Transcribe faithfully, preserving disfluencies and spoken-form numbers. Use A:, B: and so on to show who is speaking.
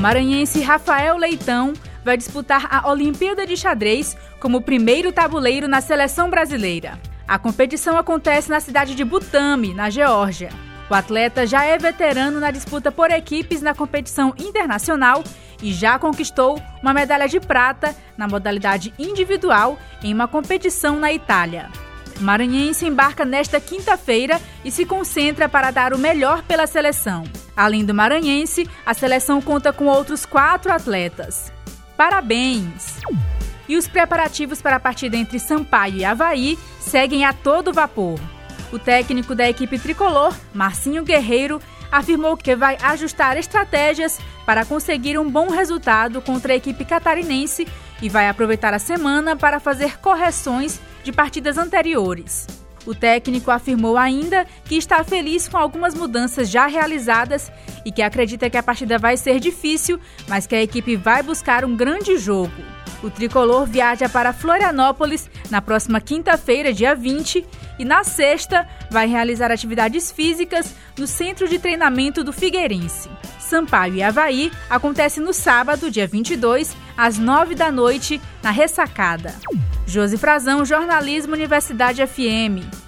A: maranhense Rafael Leitão vai disputar a Olimpíada de Xadrez como primeiro tabuleiro na seleção brasileira. A competição acontece na cidade de Butami, na Geórgia. O atleta já é veterano na disputa por equipes na competição internacional e já conquistou uma medalha de prata na modalidade individual em uma competição na Itália. O maranhense embarca nesta quinta-feira e se concentra para dar o melhor pela seleção. Além do maranhense, a seleção conta com outros quatro atletas. Parabéns! E os preparativos para a partida entre Sampaio e Avaí seguem a todo vapor. O técnico da equipe tricolor, Marcinho Guerreiro, afirmou que vai ajustar estratégias para conseguir um bom resultado contra a equipe catarinense e vai aproveitar a semana para fazer correções de partidas anteriores. O técnico afirmou ainda que está feliz com algumas mudanças já realizadas e que acredita que a partida vai ser difícil, mas que a equipe vai buscar um grande jogo. O tricolor viaja para Florianópolis na próxima quinta-feira, dia vinte, e na sexta vai realizar atividades físicas no centro de treinamento do Figueirense. Sampaio e Avaí acontece no sábado, dia vinte e dois, às nove da noite, na Ressacada. Josi Frazão, Jornalismo Universidade F M.